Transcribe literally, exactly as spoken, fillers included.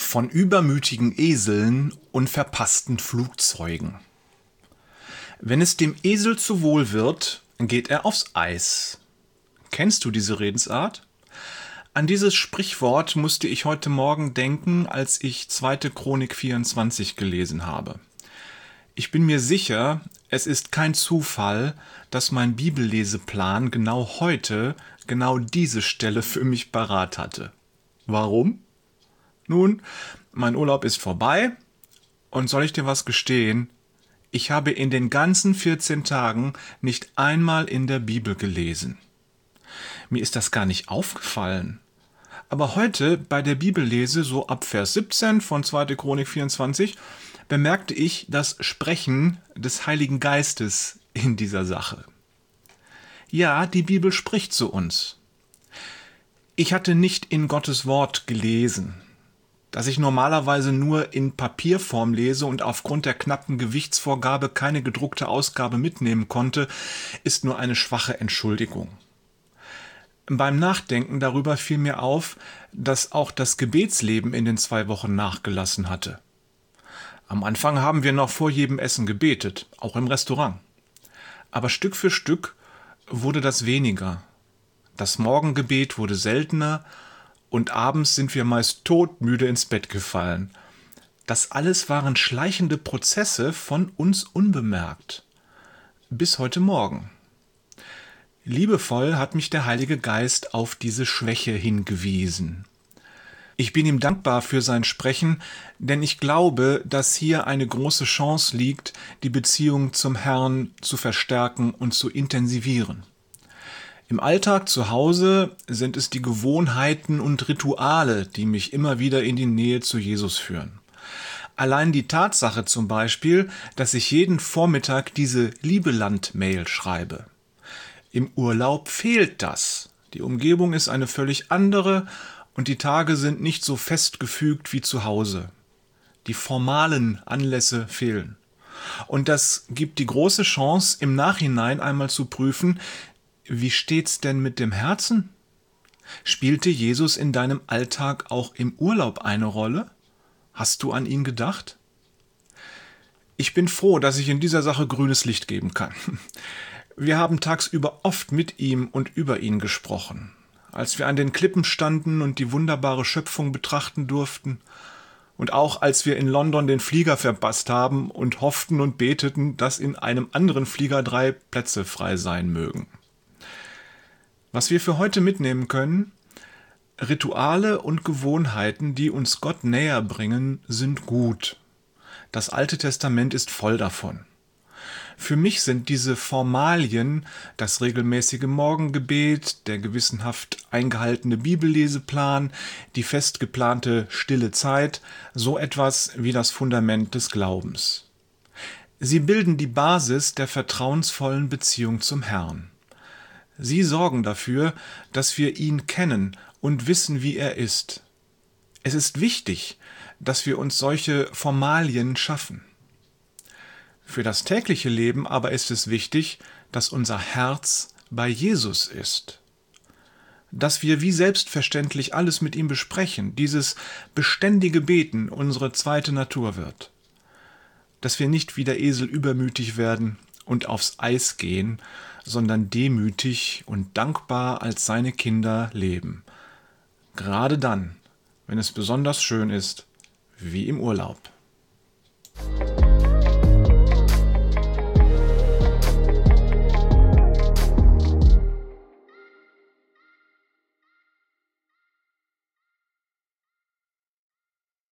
Von übermütigen Eseln und verpassten Flugzeugen. Wenn es dem Esel zu wohl wird, geht er aufs Eis. Kennst du diese Redensart? An dieses Sprichwort musste ich heute Morgen denken, als ich zweite Chronik vierundzwanzig gelesen habe. Ich bin mir sicher, es ist kein Zufall, dass mein Bibelleseplan genau heute genau diese Stelle für mich parat hatte. Warum? Nun, mein Urlaub ist vorbei und soll ich dir was gestehen? Ich habe in den ganzen vierzehn Tagen nicht einmal in der Bibel gelesen. Mir ist das gar nicht aufgefallen. Aber heute bei der Bibellese, so ab Vers siebzehn von zweite Chronik vierundzwanzig, bemerkte ich das Sprechen des Heiligen Geistes in dieser Sache. Ja, die Bibel spricht zu uns. Ich hatte nicht in Gottes Wort gelesen. Dass ich normalerweise nur in Papierform lese und aufgrund der knappen Gewichtsvorgabe keine gedruckte Ausgabe mitnehmen konnte, ist nur eine schwache Entschuldigung. Beim Nachdenken darüber fiel mir auf, dass auch das Gebetsleben in den zwei Wochen nachgelassen hatte. Am Anfang haben wir noch vor jedem Essen gebetet, auch im Restaurant. Aber Stück für Stück wurde das weniger. Das Morgengebet wurde seltener und abends sind wir meist todmüde ins Bett gefallen. Das alles waren schleichende Prozesse von uns unbemerkt. Bis heute Morgen. Liebevoll hat mich der Heilige Geist auf diese Schwäche hingewiesen. Ich bin ihm dankbar für sein Sprechen, denn ich glaube, dass hier eine große Chance liegt, die Beziehung zum Herrn zu verstärken und zu intensivieren. Im Alltag zu Hause sind es die Gewohnheiten und Rituale, die mich immer wieder in die Nähe zu Jesus führen. Allein die Tatsache zum Beispiel, dass ich jeden Vormittag diese Liebeland-Mail schreibe. Im Urlaub fehlt das. Die Umgebung ist eine völlig andere und die Tage sind nicht so festgefügt wie zu Hause. Die formalen Anlässe fehlen. Und das gibt die große Chance, im Nachhinein einmal zu prüfen, wie steht's denn mit dem Herzen? Spielte Jesus in deinem Alltag auch im Urlaub eine Rolle? Hast du an ihn gedacht? Ich bin froh, dass ich in dieser Sache grünes Licht geben kann. Wir haben tagsüber oft mit ihm und über ihn gesprochen. Als wir an den Klippen standen und die wunderbare Schöpfung betrachten durften. Und auch als wir in London den Flieger verpasst haben und hofften und beteten, dass in einem anderen Flieger drei Plätze frei sein mögen. Was wir für heute mitnehmen können: Rituale und Gewohnheiten, die uns Gott näher bringen, sind gut. Das Alte Testament ist voll davon. Für mich sind diese Formalien, das regelmäßige Morgengebet, der gewissenhaft eingehaltene Bibelleseplan, die fest geplante stille Zeit, so etwas wie das Fundament des Glaubens. Sie bilden die Basis der vertrauensvollen Beziehung zum Herrn. Sie sorgen dafür, dass wir ihn kennen und wissen, wie er ist. Es ist wichtig, dass wir uns solche Formalien schaffen. Für das tägliche Leben aber ist es wichtig, dass unser Herz bei Jesus ist. Dass wir wie selbstverständlich alles mit ihm besprechen, dieses beständige Beten unsere zweite Natur wird. Dass wir nicht wie der Esel übermütig werden und aufs Eis gehen, sondern demütig und dankbar als seine Kinder leben. Gerade dann, wenn es besonders schön ist, wie im Urlaub.